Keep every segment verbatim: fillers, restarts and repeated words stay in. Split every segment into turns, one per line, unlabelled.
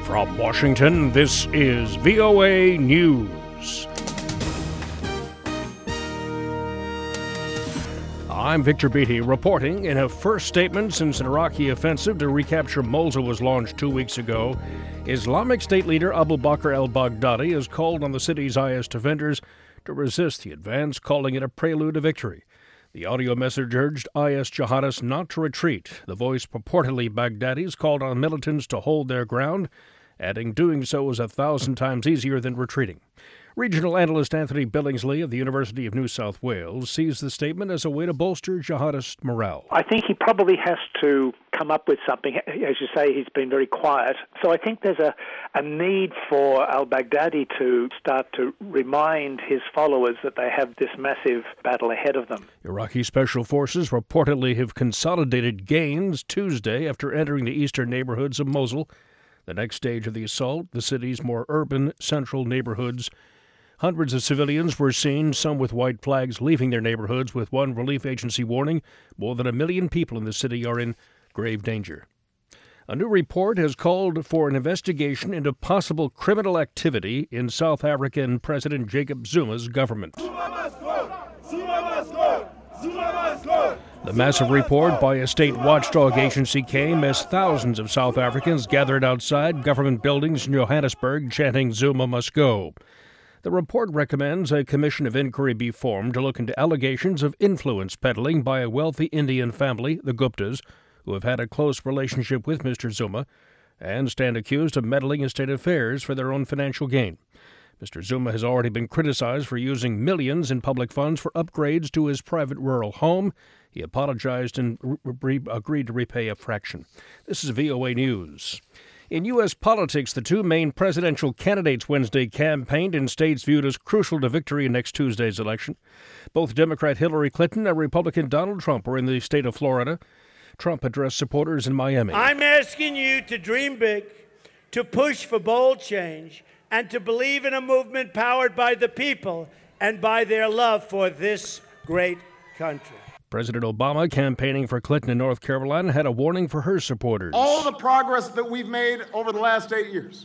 From Washington, this is V O A News. I'm Victor Beatty reporting. In a first statement since an Iraqi offensive to recapture Mosul was launched two weeks ago, Islamic State leader Abu Bakr al-Baghdadi has called on the city's I S defenders to resist the advance, calling it a prelude to victory. The audio message urged I S jihadists not to retreat. The voice purportedly Baghdadi's called on militants to hold their ground, adding doing so is a thousand times easier than retreating. Regional analyst Anthony Billingsley of the University of New South Wales sees the statement as a way to bolster jihadist morale.
I think he probably has to come up with something. As you say, he's been very quiet. So I think there's a, a need for al-Baghdadi to start to remind his followers that they have this massive battle ahead of them.
Iraqi special forces reportedly have consolidated gains Tuesday after entering the eastern neighborhoods of Mosul. The next stage of the assault, the city's more urban central neighborhoods. Hundreds of civilians were seen, some with white flags, leaving their neighborhoods, with one relief agency warning more than a million people in the city are in grave danger. A new report has called for an investigation into possible criminal activity in South African President Jacob Zuma's government. The massive report by a state watchdog agency came as thousands of South Africans gathered outside government buildings in Johannesburg chanting "Zuma must go." The report recommends a commission of inquiry be formed to look into allegations of influence peddling by a wealthy Indian family, the Guptas, who have had a close relationship with Mister Zuma and stand accused of meddling in state affairs for their own financial gain. Mister Zuma has already been criticized for using millions in public funds for upgrades to his private rural home. He apologized and re- re- agreed to repay a fraction. This is V O A News. In U S politics, the two main presidential candidates Wednesday campaigned in states viewed as crucial to victory in next Tuesday's election. Both Democrat Hillary Clinton and Republican Donald Trump were in the state of Florida. Trump addressed supporters in Miami.
I'm asking you to dream big, to push for bold change, and to believe in a movement powered by the people and by their love for this great country.
President Obama, campaigning for Clinton in North Carolina, had a warning for her supporters.
All the progress that we've made over the last eight years,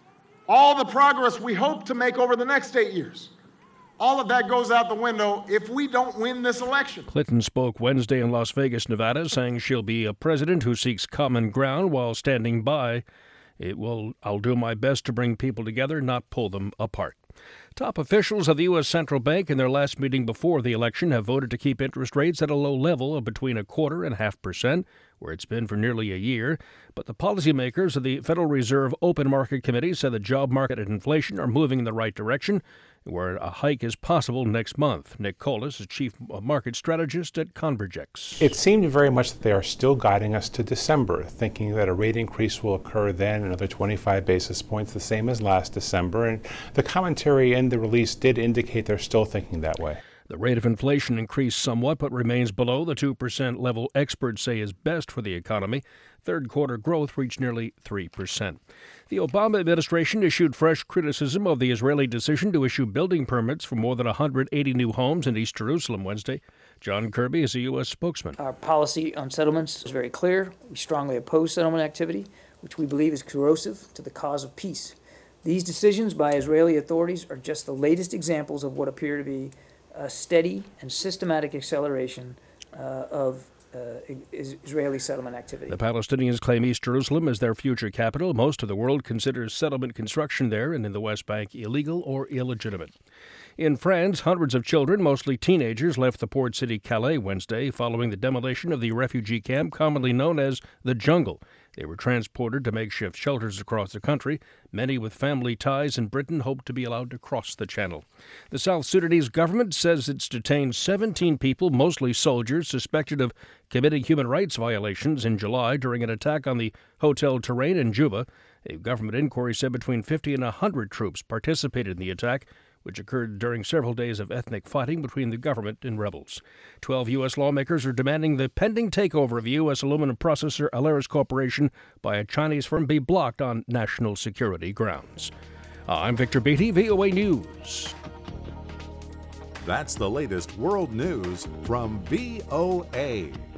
all the progress we hope to make over the next eight years, all of that goes out the window if we don't win this election.
Clinton spoke Wednesday in Las Vegas, Nevada, saying she'll be a president who seeks common ground while standing by. It will, I'll do my best to bring people together, not pull them apart. Top officials of the U S Central Bank in their last meeting before the election have voted to keep interest rates at a low level of between a quarter and half percent, where it's been for nearly a year. But the policymakers of the Federal Reserve Open Market Committee said the job market and inflation are moving in the right direction, where a hike is possible next month. Nick Colas is chief market strategist at Convergex.
It seemed very much that they are still guiding us to December, thinking that a rate increase will occur then, another twenty-five basis points, the same as last December. And the commentary in the release did indicate they're still thinking that way.
The rate of inflation increased somewhat, but remains below the two percent level experts say is best for the economy. Third quarter growth reached nearly three percent. The Obama administration issued fresh criticism of the Israeli decision to issue building permits for more than one hundred eighty new homes in East Jerusalem Wednesday. John Kirby is a U S spokesman.
Our policy on settlements is very clear. We strongly oppose settlement activity, which we believe is corrosive to the cause of peace. These decisions by Israeli authorities are just the latest examples of what appear to be a steady and systematic acceleration uh, of uh, Israeli settlement activity.
The Palestinians claim East Jerusalem as their future capital. Most of the world considers settlement construction there and in the West Bank illegal or illegitimate. In France, hundreds of children, mostly teenagers, left the port city Calais Wednesday following the demolition of the refugee camp commonly known as the Jungle. They were transported to makeshift shelters across the country. Many with family ties in Britain hope to be allowed to cross the channel. The South Sudanese government says it's detained seventeen people, mostly soldiers, suspected of committing human rights violations in July during an attack on the Hotel Terrain in Juba. A government inquiry said between fifty and one hundred troops participated in the attack, which occurred during several days of ethnic fighting between the government and rebels. Twelve U S lawmakers are demanding the pending takeover of U S aluminum processor Aleris Corporation by a Chinese firm be blocked on national security grounds. I'm Victor Beatty, V O A News.
That's the latest world news from V O A.